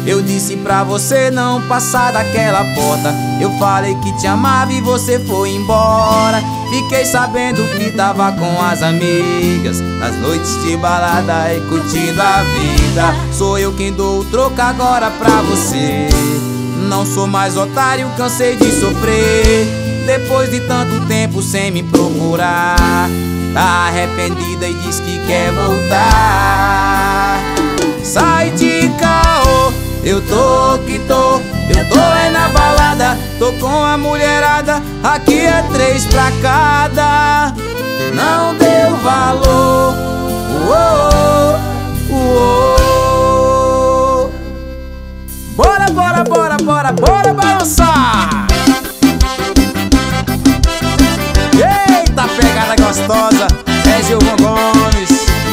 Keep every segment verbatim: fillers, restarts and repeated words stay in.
Eu disse pra você não passar daquela porta. Eu falei que te amava e você foi embora. Fiquei sabendo que tava com as amigas nas noites de balada e curtindo a vida. Sou eu quem dou o troco agora pra você. Não sou mais otário, cansei de sofrer. Depois de tanto tempo sem me procurar, tá arrependida e diz que quer voltar. Sai de caô, eu tô que tô, eu tô é na balada. Tô com a mulherada, aqui é três pra cada. Não deu valor, uô, uô. Bora, bora, bora, bora, bora balançar. Eita, pegada gostosa, é Gilvan Gomes.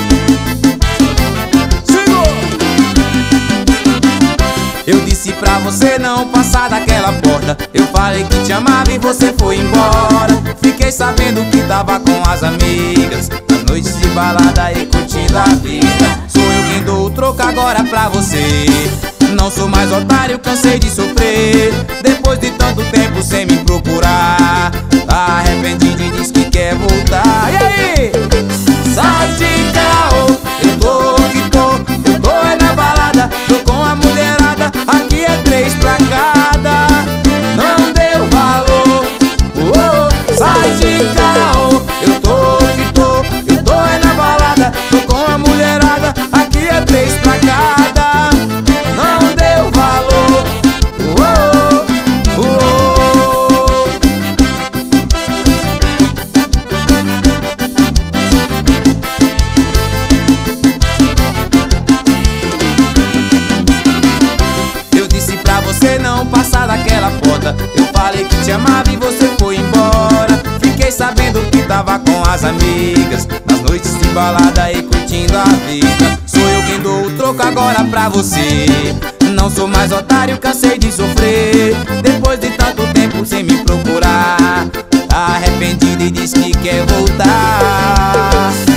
Eu disse pra você não passar daquela porta. Eu falei que te amava e você foi embora. Fiquei sabendo que tava com as amigas nas noites de balada e curtindo a vida. Sou eu quem dou o troco agora pra você. Não sou mais otário, cansei de sofrer. Depois de tanto tempo sem me procurar, tá arrependido e diz que quer voltar. E aí? Sai de caô, eu tô que tô, eu tô é na balada. Tô com a mulherada, aqui é três pra cada. Não deu valor, uou. Sai de caô, eu tô que tô, eu tô é na balada. Tô com a mulherada, aqui é três pra cada. Não deu valor, uou, uou. Eu disse pra você não passar daquela porta. Eu falei que te amava e você foi embora. Fiquei sabendo que tava com as amigas nas noites de balada e curtindo a vida. Sou eu quem dou o troco agora pra você. Não sou mais otário, cansei de sofrer. Depois de tanto tempo sem me procurar, tá arrependido e diz que quer voltar.